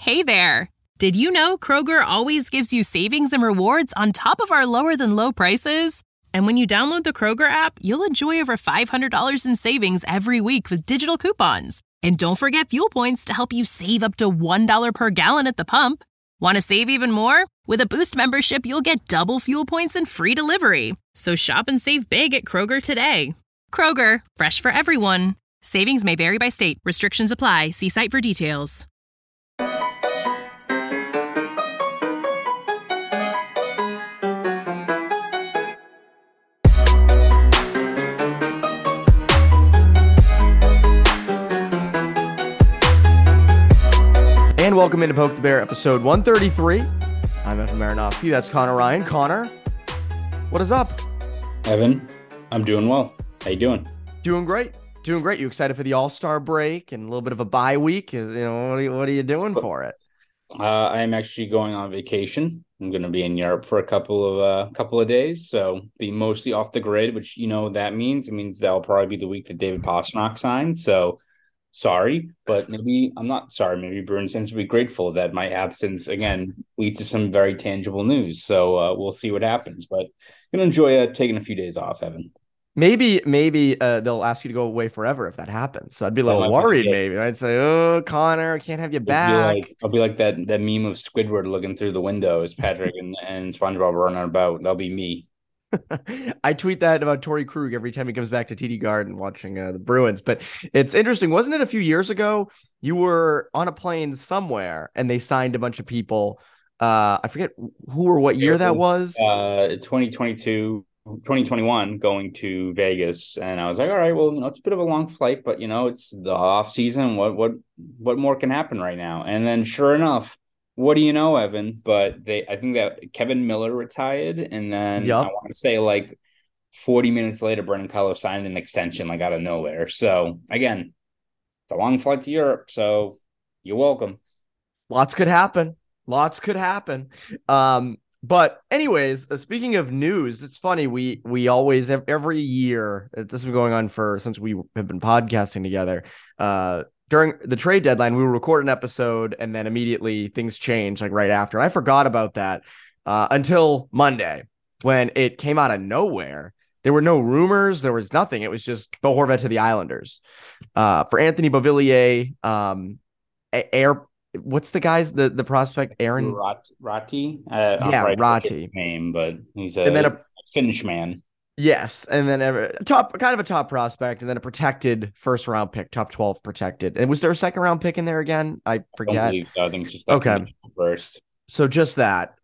Hey there! Did you know Kroger always gives you savings and rewards on top of our lower-than-low prices? And when you download the Kroger app, you'll enjoy over $500 in savings every week with digital coupons. And don't forget fuel points to help you save up to $1 per gallon at the pump. Want to save even more? With a Boost membership, you'll get double fuel points and free delivery. So shop and save big at Kroger today. Kroger, fresh for everyone. Savings may vary by state. Restrictions apply. See site for details. And welcome into Poke the Bear, episode 133. I'm Evan Marinofsky. That's Connor Ryan. Connor, what is up? Evan, I'm doing well. How you doing? Doing great. Doing great. You excited for the All-Star break and a little bit of a bye week? You know, what are you doing for it? I am actually going on vacation. I'm going to be in Europe for a couple of days, so be mostly off the grid, which you know what that means. It means that'll probably be the week that David Pastrnak signed. So sorry, but maybe I'm not sorry. Maybe Bruins fans will be grateful that my absence again leads to some very tangible news. So we'll see what happens. But I'm gonna enjoy taking a few days off, Evan. Maybe they'll ask you to go away forever if that happens. So I'd be a little worried. Maybe I'd say, "Oh, Connor, I can't have you back." I'll be like that meme of Squidward looking through the window as Patrick and SpongeBob running about. That'll be me. I tweet that about Torrey Krug every time he comes back to TD Garden watching the Bruins. But it's interesting. Wasn't it a few years ago you were on a plane somewhere and they signed a bunch of people? I forget who or what year that was. 2022, 2021 going to Vegas. And I was like, all right, well, it's a bit of a long flight, but it's the off season. What more can happen right now? And then sure enough, what do you know, Evan? But I think that Kevin Miller retired, and then I want to say like 40 minutes later, Brendan Carlo signed an extension like out of nowhere. So again, it's a long flight to Europe, so you're welcome. Lots could happen. But anyways, speaking of news, it's funny. We always every year. This has been going on since we have been podcasting together. During the trade deadline, we will record an episode and then immediately things change like right after. I forgot about that until Monday when it came out of nowhere. There were no rumors. There was nothing. It was just Bo Horvat to the Islanders for Anthony Beauvillier. What's the guy's the prospect? Aaron Ratti. Ratti name, but he's a Finnish man. Yes, and then a top prospect, and then a protected first round pick, top 12 protected. And was there a second round pick in there again? I forget. I think just that okay. First. So just that.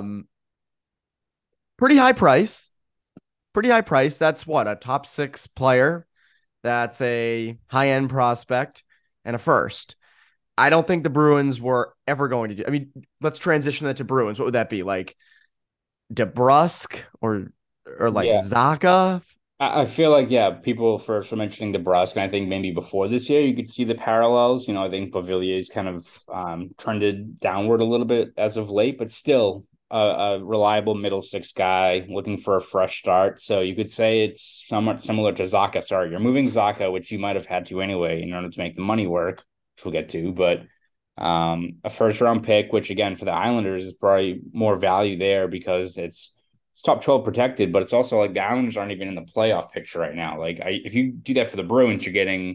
Pretty high price. That's what, a top 6 player. That's a high end prospect and a first. I don't think the Bruins were ever going to do. I mean, let's transition that to Bruins. What would that be like? DeBrusk or Zacha? I feel like, people first were mentioning DeBrusk, and I think maybe before this year you could see the parallels. I think Beauvillier's kind of trended downward a little bit as of late, but still a reliable middle 6 guy looking for a fresh start. So you could say it's somewhat similar to Zacha. Sorry, you're moving Zacha, which you might have had to anyway in order to make the money work, which we'll get to, but a first round pick, which again for the Islanders is probably more value there because it's top 12 protected, but it's also like the Islanders aren't even in the playoff picture right now. Like if you do that for the Bruins, you're getting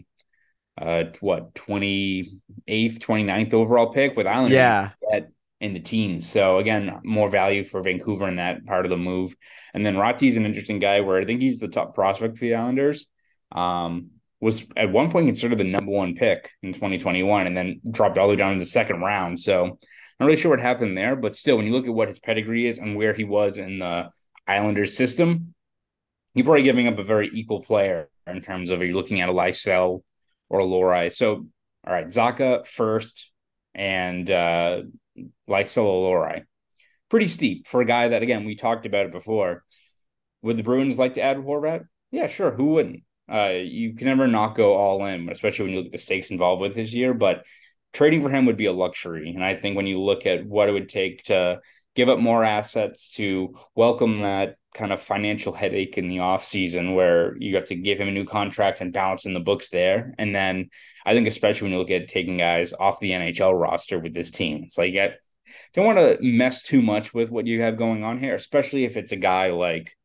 28th, 29th overall pick with Islanders in the teams. So again, more value for Vancouver in that part of the move. And then Ratti's an interesting guy where I think he's the top prospect for the Islanders. Was at one point considered the number 1 pick in 2021 and then dropped all the way down in the second round. So not really sure what happened there, but still, when you look at what his pedigree is and where he was in the Islanders system, you're probably giving up a very equal player in terms of, are you looking at a Lysell or a Lohrei? So, all right, Zacha first and Lysell or Lohrei. Pretty steep for a guy that, again, we talked about it before. Would the Bruins like to add Horvat? Yeah, sure. Who wouldn't? You can never not go all in, especially when you look at the stakes involved with this year, but trading for him would be a luxury. And I think when you look at what it would take to give up more assets to welcome that kind of financial headache in the offseason where you have to give him a new contract and balance in the books there. And then I think especially when you look at taking guys off the NHL roster with this team, it's like, yeah, don't want to mess too much with what you have going on here, especially if it's a guy like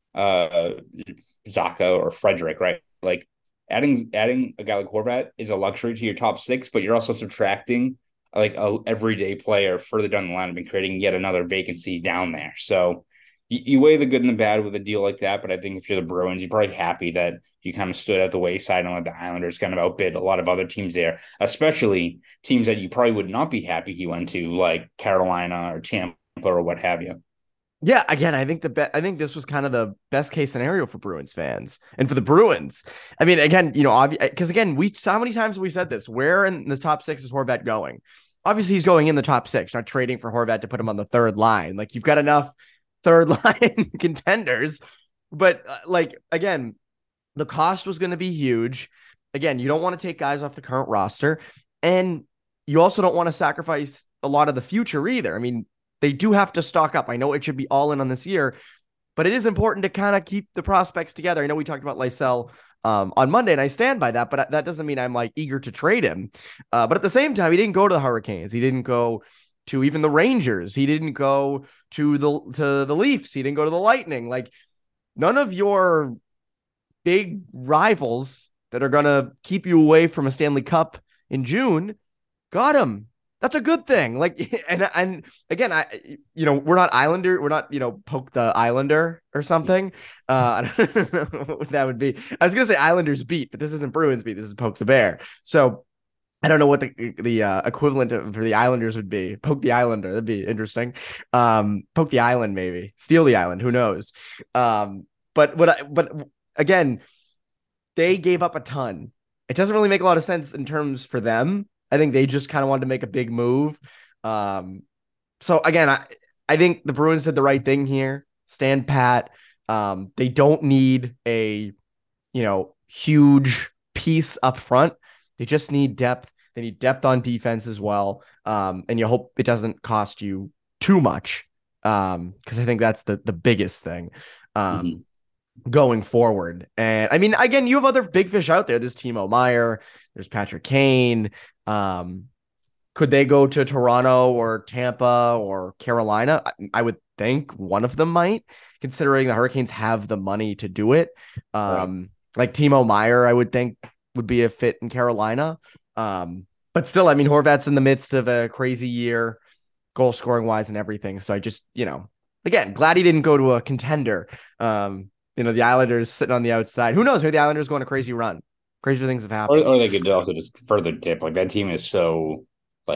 Zacha or Frederic, right? Like adding a guy like Horvat is a luxury to your top six, but you're also subtracting like a everyday player further down the line and creating yet another vacancy down there. So you weigh the good and the bad with a deal like that, but I think if you're the Bruins, you're probably happy that you kind of stood at the wayside and let the Islanders kind of outbid a lot of other teams there, especially teams that you probably would not be happy he went to, like Carolina or Tampa or what have you. Yeah, again, I think I think this was kind of the best case scenario for Bruins fans and for the Bruins. I mean, again, because again, how many times have we said this? Where in the top six is Horvat going? Obviously, he's going in the top six, not trading for Horvat to put him on the third line. Like, you've got enough third line contenders, but again, the cost was going to be huge. Again, you don't want to take guys off the current roster, and you also don't want to sacrifice a lot of the future either. I mean, they do have to stock up. I know it should be all in on this year, but it is important to kind of keep the prospects together. I know we talked about Lysell on Monday, and I stand by that, but that doesn't mean I'm like eager to trade him. But at the same time, he didn't go to the Hurricanes. He didn't go to even the Rangers. He didn't go to the Leafs. He didn't go to the Lightning. Like, none of your big rivals that are going to keep you away from a Stanley Cup in June got him. That's a good thing. Like, and again, we're not Islander. We're not, poke the Islander or something. I don't know what that would be. I was going to say Islanders beat, but this isn't Bruins beat. This is poke the bear. So I don't know what the equivalent for the Islanders would be. Poke the Islander. That'd be interesting. Poke the island, maybe steal the island. Who knows? But again, they gave up a ton. It doesn't really make a lot of sense in terms for them. I think they just kind of wanted to make a big move. So again, I think the Bruins did the right thing here. Stand pat. They don't need a, huge piece up front. They just need depth. They need depth on defense as well. And you hope it doesn't cost you too much. Because I think that's the biggest thing going forward. And I mean, again, you have other big fish out there. There's Timo Meier. There's Patrick Kane. Could they go to Toronto or Tampa or Carolina? I would think one of them might, considering the Hurricanes have the money to do it. Like Timo Meier, I would think would be a fit in Carolina. But still, I mean, Horvat's in the midst of a crazy year, goal scoring wise and everything. So I just, again, glad he didn't go to a contender. The Islanders sitting on the outside. Who knows? Maybe the Islanders go on a crazy run. Crazier things have happened. Or they could also just further dip. Like, that team is so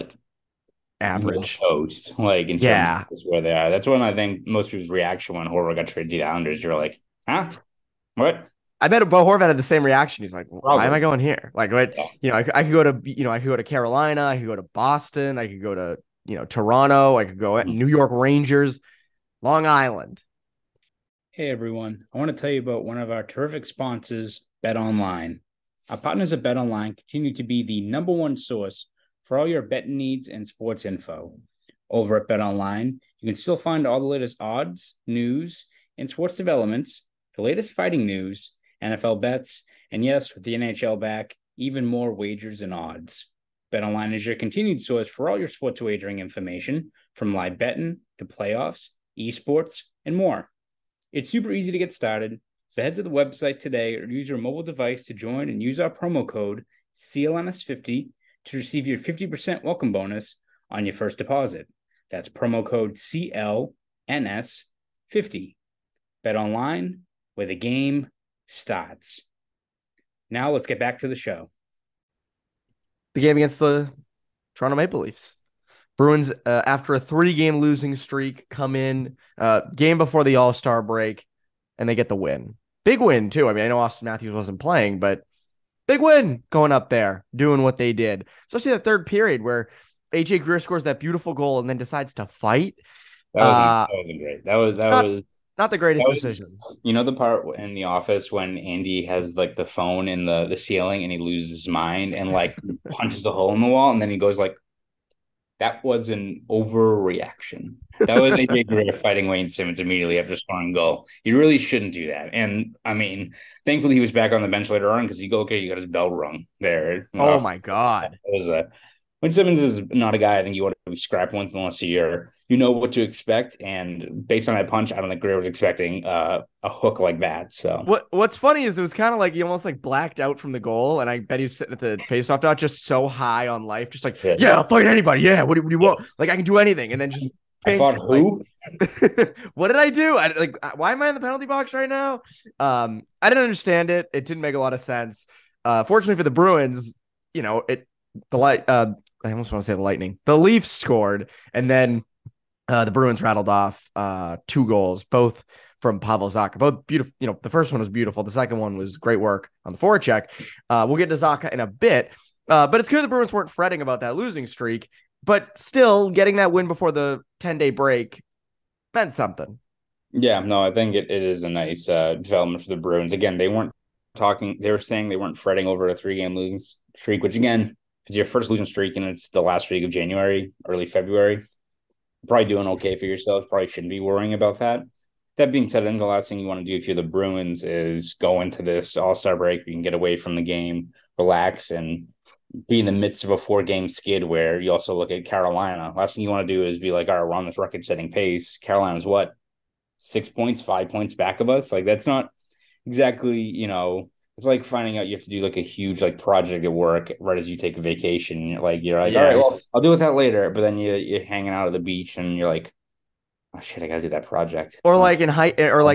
average toast. Like, in terms of where they are. That's when I think most people's reaction when Horvat got traded to the Islanders. You're like, huh? What? I bet Bo Horvat had the same reaction. He's like, why am I going here? Like, what? Yeah. I could go to, I could go to Carolina. I could go to Boston. I could go to, Toronto. I could go New York Rangers, Long Island. Hey, everyone. I want to tell you about one of our terrific sponsors, BetOnline. Our partners at BetOnline continue to be the number one source for all your betting needs and sports info. Over at BetOnline, you can still find all the latest odds, news, and sports developments, the latest fighting news, NFL bets, and yes, with the NHL back, even more wagers and odds. BetOnline is your continued source for all your sports wagering information, from live betting to playoffs, esports, and more. It's super easy to get started. So head to the website today or use your mobile device to join and use our promo code CLNS50 to receive your 50% welcome bonus on your first deposit. That's promo code CLNS50. Bet online where the game starts. Now let's get back to the show. The game against the Toronto Maple Leafs. Bruins, after a 3-game losing streak, come in game before the All-Star break, and they get the win. Big win, too. I mean, I know Austin Matthews wasn't playing, but big win going up there, doing what they did. Especially that third period where AJ Greer scores that beautiful goal and then decides to fight. That wasn't great. That was not the greatest decision. You know the part in The Office when Andy has like the phone in the ceiling and he loses his mind and like punches the hole in the wall and then he goes like, That was an overreaction. That was AJ Greer fighting Wayne Simmons immediately after scoring a goal. You really shouldn't do that. And I mean, thankfully he was back on the bench later on because you go, okay, you got his bell rung there. Oh my God. Wayne Simmons is not a guy I think you want to be scrapping with unless you know what to expect. And based on that punch, I don't think Greer was expecting a hook like that. So what's funny is it was kind of like he almost like blacked out from the goal, and I bet he was sitting at the faceoff dot just so high on life, just like yeah, I'll fight anybody. Yeah, what do you want? Like I can do anything, and then just I thought who? Like, what did I do? Why am I in the penalty box right now? I didn't understand it. It didn't make a lot of sense. Fortunately for the Bruins, I almost want to say the Lightning. The Leafs scored, and then the Bruins rattled off 2 goals, both from Pavel Zacha. Both beautiful. The first one was beautiful. The second one was great work on the forecheck. We'll get to Zacha in a bit, but it's clear the Bruins weren't fretting about that losing streak, but still getting that win before the 10-day break meant something. Yeah, no, I think it is a nice development for the Bruins. Again, they were saying they weren't fretting over a 3-game losing streak, which again, it's your first losing streak and it's the last week of January, early February. Probably doing okay for yourselves. Probably shouldn't be worrying about that. That being said, I think the last thing you want to do if you're the Bruins is go into this All-Star break. You can get away from the game, relax, and be in the midst of a 4-game skid where you also look at Carolina. Last thing you want to do is be like, all right, we're on this record-setting pace. Carolina's what? 6 points, 5 points back of us? Like, that's not exactly, it's like finding out you have to do like a huge like project at work right as you take a vacation. You're like, yes. All right, well, I'll deal with that later. But then you're hanging out at the beach and you're like, oh shit, I gotta do that project. Or like in high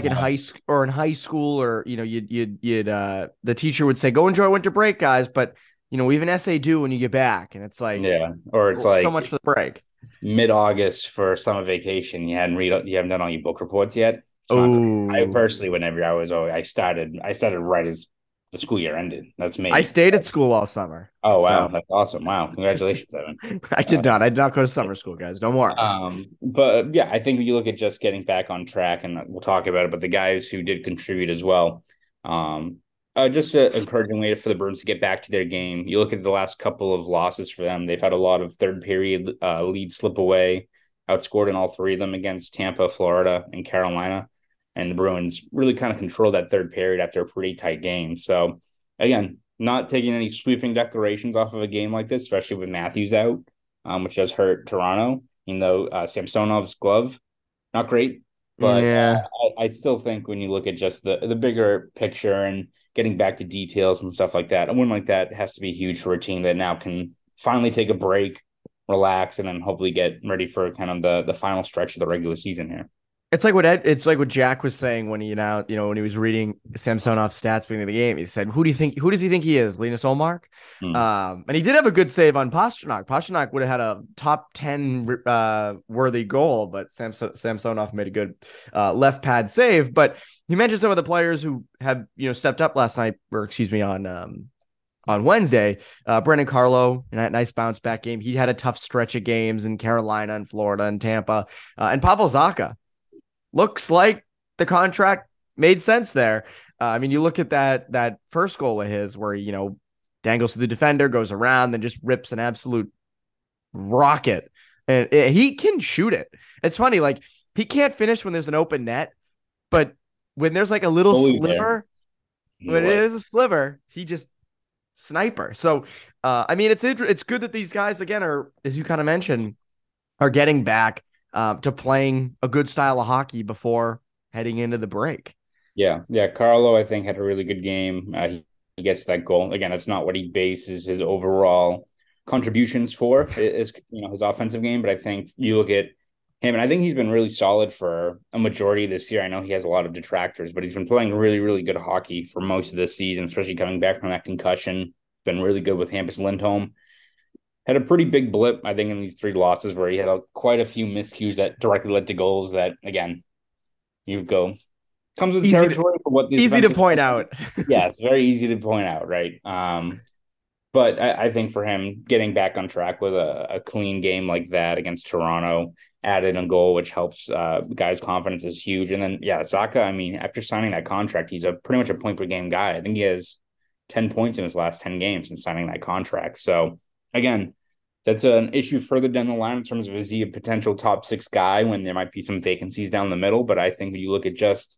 school, or you'd the teacher would say, go enjoy winter break, guys. But we have an essay due when you get back, and it's like, yeah, or it's like so much for the break. Mid-August for summer vacation, you haven't done all your book reports yet. I personally, whenever I started right as the school year ended. That's me. I stayed at school all summer. Oh wow, that's awesome! Wow, congratulations, Evan. I did not go to summer school, guys. No more. But yeah, I think when you look at just getting back on track, and we'll talk about it, but the guys who did contribute as well, just an encouraging way for the Bruins to get back to their game. You look at the last couple of losses for them; they've had a lot of third period leads slip away. Outscored in all 3 of them against Tampa, Florida, and Carolina. And the Bruins really kind of controlled that third period after a pretty tight game. So, again, not taking any sweeping declarations off of a game like this, especially with Matthews out, which does hurt Toronto. Samsonov's glove, not great. But yeah. I still think when you look at just the bigger picture and getting back to details and stuff like that, a win like that has to be huge for a team that now can finally take a break, relax, and then hopefully get ready for kind of the final stretch of the regular season here. It's like what Jack was saying when he when he was reading Samsonov's stats beginning of the game. He said, who does he think he is? Linus Ullmark? And he did have a good save on Pastrnak. Pastrnak would have had a top 10 worthy goal, but Samsonov made a good left pad save. But he mentioned some of the players who have stepped up last night, on Wednesday. Brandon Carlo in that nice bounce back game. He had a tough stretch of games in Carolina and Florida and Tampa. And Pavel Zacha. Looks like the contract made sense there. You look at that first goal of his where he, dangles to the defender, goes around, then just rips an absolute rocket. And he can shoot it. It's funny, like he can't finish when there's an open net, but when there's like a little sliver, when it is a sliver, he just sniper. So, it's good that these guys, again, are, as you kind of mentioned, are getting back to playing a good style of hockey before heading into the break. Yeah. Carlo, I think, had a really good game. He gets that goal. Again, it's not what he bases his overall contributions for, his offensive game. But I think you look at him, and I think he's been really solid for a majority of this year. I know he has a lot of detractors, but he's been playing really, really good hockey for most of this season, especially coming back from that concussion. Been really good with Hampus Lindholm. Had a pretty big blip, I think, in these 3 losses where he had quite a few miscues that directly led to goals that, again, comes with territory for what these easy to point out. Yeah, it's very easy to point out, right? But I think for him, getting back on track with a clean game like that against Toronto, added a goal, which helps guys' confidence is huge. And then, Zacha, after signing that contract, he's pretty much a point-per-game guy. I think he has 10 points in his last 10 games since signing that contract. So, again, That's an issue further down the line in terms of is he a potential top 6 guy when there might be some vacancies down the middle. But I think when you look at just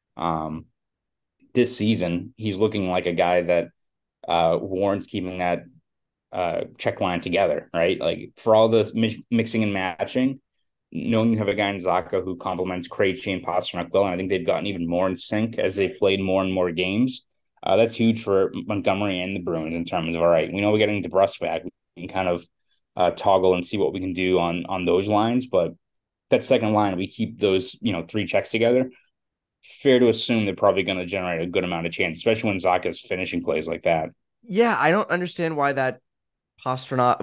this season, he's looking like a guy that warrants keeping that check line together, right? Like for all the mixing and matching, knowing you have a guy in Zacha who complements Krejci and Pastrnak well, and I think they've gotten even more in sync as they played more and more games. That's huge for Montgomery and the Bruins in terms of, all right, we know we're getting DeBrusk back. We can kind of toggle and see what we can do on those lines. But that second line, we keep those, 3 checks together. Fair to assume they're probably going to generate a good amount of chance, especially when Zacha's finishing plays like that. Yeah, I don't understand why that Zacha,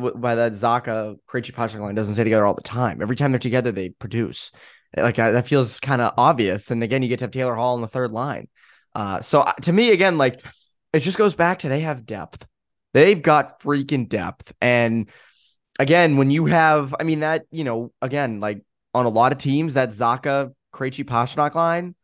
Krejci Pastrnak line doesn't stay together all the time. Every time they're together, they produce. Like that feels kind of obvious. And again, you get to have Taylor Hall on the third line. So to me, again, like it just goes back to they have depth. They've got freaking depth. And again, when you have, I mean, that, again, like on a lot of teams, that Zacha Krejci Pastrnak line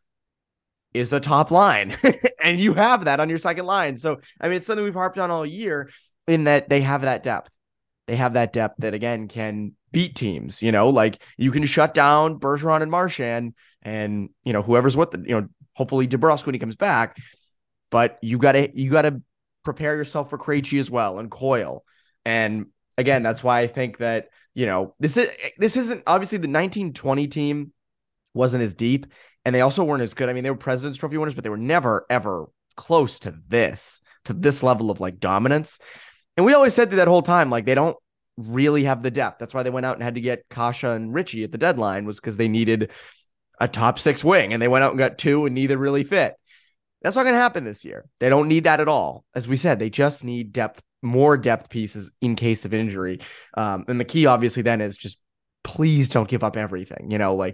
is a top line. And you have that on your second line. So, I mean, it's something we've harped on all year in that they have that depth. They have that depth that, again, can beat teams, like you can shut down Bergeron and Marchand and, whoever's with the, hopefully DeBrusk when he comes back, but you got to prepare yourself for Krejci as well and Coyle. And again, that's why I think that, this isn't obviously the 1920 team wasn't as deep and they also weren't as good. I mean, they were President's Trophy winners, but they were never, ever close to this level of like dominance. And we always said that whole time, like they don't really have the depth. That's why they went out and had to get Kasha and Richie at the deadline, was because they needed a top 6 wing and they went out and got 2 and neither really fit. That's not going to happen this year. They don't need that at all. As we said, they just need depth, more depth pieces in case of injury. And the key obviously then is just please don't give up everything,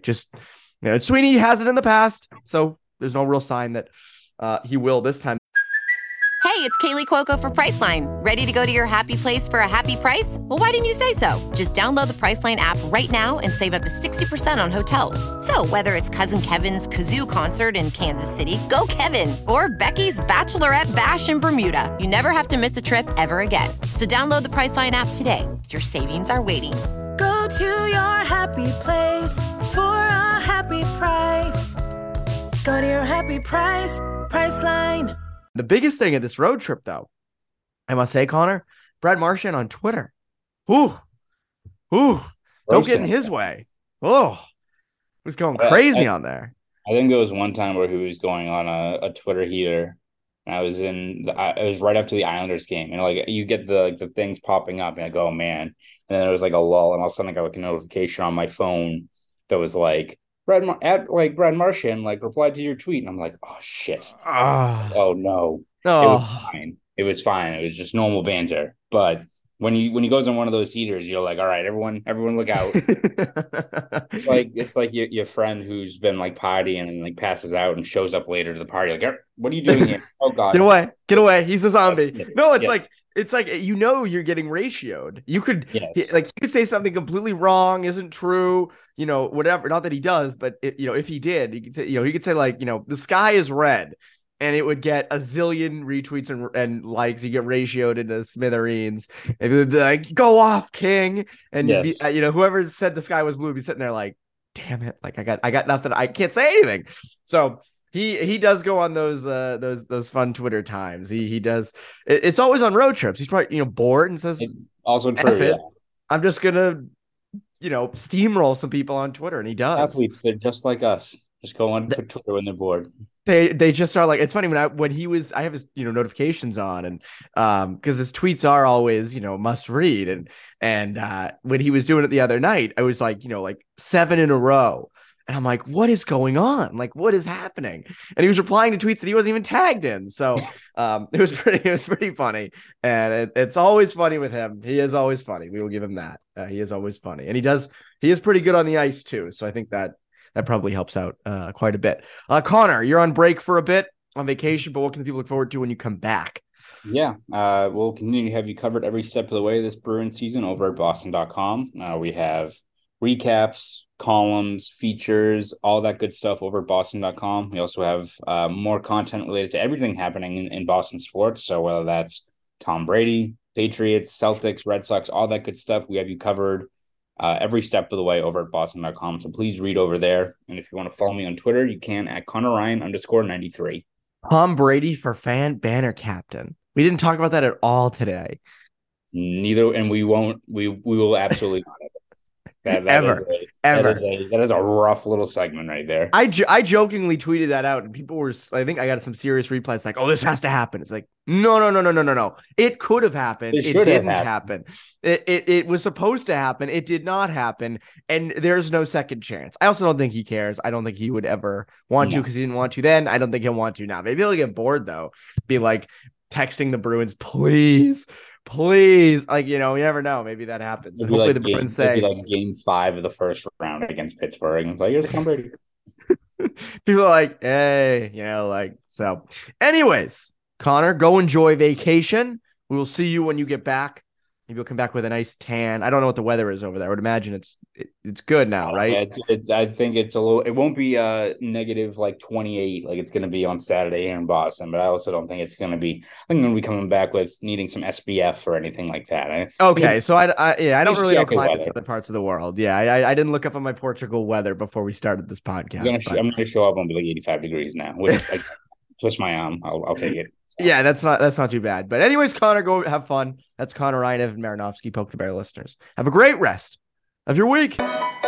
Sweeney has it in the past. So there's no real sign that he will this time. Hey, it's Kaylee Cuoco for Priceline. Ready to go to your happy place for a happy price? Well, why didn't you say so? Just download the Priceline app right now and save up to 60% on hotels. So whether it's Cousin Kevin's Kazoo Concert in Kansas City, go Kevin, or Becky's Bachelorette Bash in Bermuda, you never have to miss a trip ever again. So download the Priceline app today. Your savings are waiting. Go to your happy place for a happy price. Go to your happy price, Priceline. The biggest thing of this road trip, though, I must say, Connor, Brad Marchand on Twitter. Don't get in his way. He was going crazy on there. I think there was one time where he was going on a Twitter heater. And I was it was right after the Islanders game. Like you get the things popping up, and I go, oh, man. And then there was like a lull, and all of a sudden I got like a notification on my phone that was like, Brad Marchand replied to your tweet, and I'm like, oh shit, oh no, It was fine. It was just normal banter. But when he goes on one of those heaters, you're like, all right, everyone look out. it's like your friend who's been like partying and like passes out and shows up later to the party. Like, what are you doing here? Oh god, get away! He's a zombie. Yes. It's like you're getting ratioed. You could you could say something completely wrong, isn't true, whatever. Not that he does, but if he did, he could say like, the sky is red, and it would get a zillion retweets and likes. You get ratioed into smithereens. It would be like, go off, King, and yes. Whoever said the sky was blue would be sitting there like, damn it, like I got nothing. I can't say anything. So. He does go on those fun Twitter times. He does. It's always on road trips. He's probably bored and says, it's also true. Yeah. I'm just gonna steamroll some people on Twitter, and he does. Athletes, they're just like us. Just go on Twitter when they're bored. They just are like, it's funny when I have his notifications on, and because his tweets are always must read, and when he was doing it the other night, I was like 7 in a row. And I'm like, what is going on? Like, what is happening? And he was replying to tweets that he wasn't even tagged in. So it was pretty funny. And it's always funny with him. He is always funny. We will give him that. He is always funny. And he is pretty good on the ice too. So I think that probably helps out quite a bit. Connor, you're on break for a bit on vacation, but what can the people look forward to when you come back? Yeah, we'll continue to have you covered every step of the way this Bruins season over at Boston.com. We have recaps, columns, features, all that good stuff over at Boston.com. We also have more content related to everything happening in Boston sports. So whether that's Tom Brady, Patriots, Celtics, Red Sox, all that good stuff. We have you covered every step of the way over at Boston.com. So please read over there. And if you want to follow me on Twitter, you can at ConnorRyan_93. Tom Brady for fan banner captain. We didn't talk about that at all today. Neither, and we won't. We will absolutely not. That ever. That is a rough little segment right there. I jokingly tweeted that out, and people were. I think I got some serious replies like, "Oh, this has to happen." It's like, no. It could have happened. It didn't happen. It was supposed to happen. It did not happen, and there's no second chance. I also don't think he cares. I don't think he would ever want to because he didn't want to then. I don't think he'll want to now. Maybe he'll get bored though. Be like texting the Bruins, please. Like, you never know. Maybe that happens. And hopefully the Bruins say like game 5 of the first round against Pittsburgh. And it's like, here's Tom Brady. People are like, hey, so. Anyways, Connor, go enjoy vacation. We will see you when you get back. Maybe you'll come back with a nice tan. I don't know what the weather is over there. I would imagine it's good now, right? Yeah, I think it's a little. It won't be negative like 28 like it's going to be on Saturday here in Boston. But I also don't think it's going to be. I'm going to be coming back with needing some SPF or anything like that. Okay, so I don't really know climates in other parts of the world. Yeah, I didn't look up on my Portugal weather before we started this podcast. I'm going to show up and be like 85 degrees now. Which I twist my arm. I'll take it. Yeah, that's not too bad. But anyways, Connor, go have fun. That's Connor Ryan, Evan Marinovsky, Poke the Bear listeners. Have a great rest of your week.